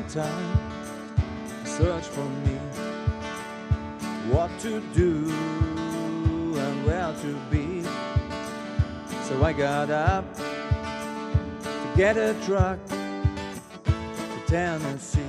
time search for me, what to do and where to be. So I got up to get a truck to Tennessee.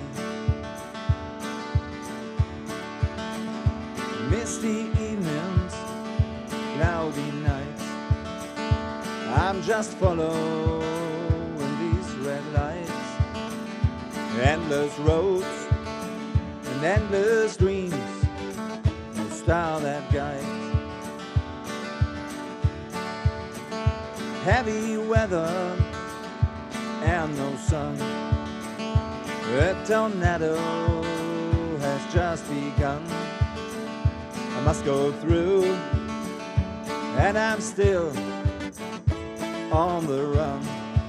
Misty evenings, cloudy nights, I'm just following these red lights. Endless roads and endless dreams, no star that guides. Heavy weather and no sun, a tornado has just begun. I must go through, and I'm still on the run.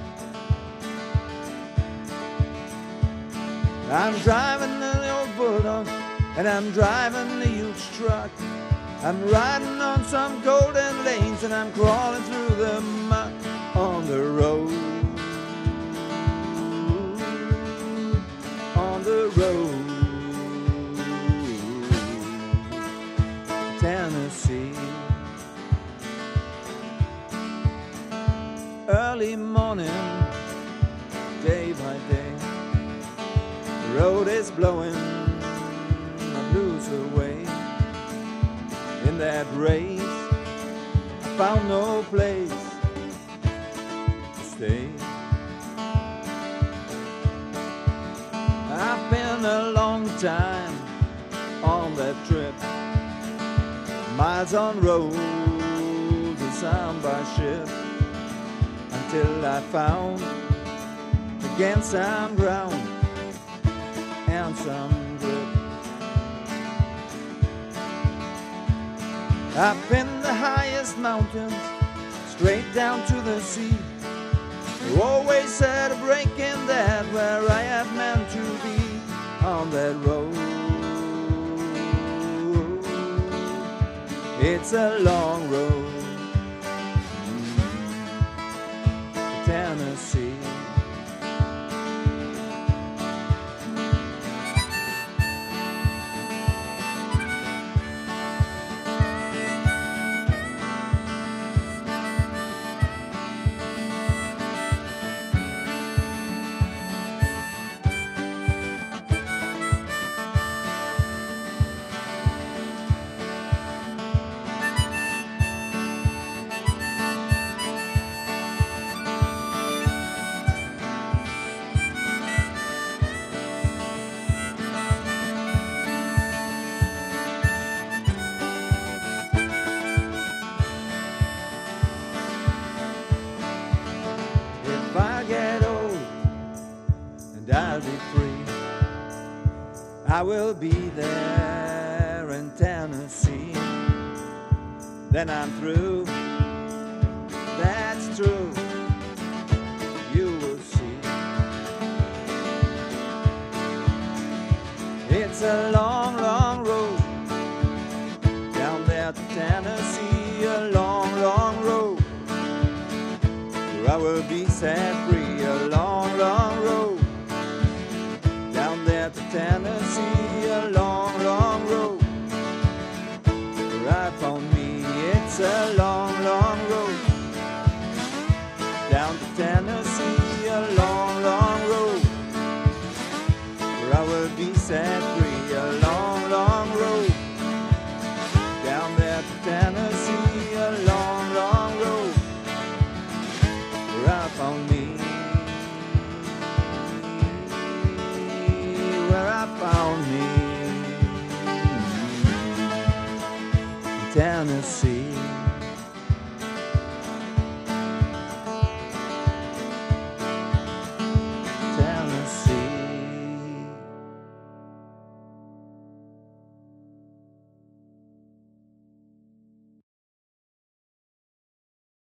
I'm driving an old bulldog, and I'm driving a huge truck. I'm riding on some golden lanes, and I'm crawling through the mud on the road. On the road, Tennessee. Early morning, day by day, the road is blowing my blues away. In that race, I found no place to stay. I've been a long time on that trip, miles on road and some by ship, until I found again some ground and some grip. I've been the highest mountains, straight down to the sea. You always had a break in that where I had meant to be. On that road, it's a long road to Tennessee. If I get old and I'll be free, I will be there in Tennessee. Then I'm through, that's true, you will see. It's a long, long road down there to Tennessee, a long, long road where I will be set free. A long, long road down there to Tennessee, a long, long road where I found me. It's a long, long road down to Tennessee, a long, long road where I will be set free. A long, long road down there to Tennessee, a long, long road where I found me, where I found me, Tennessee.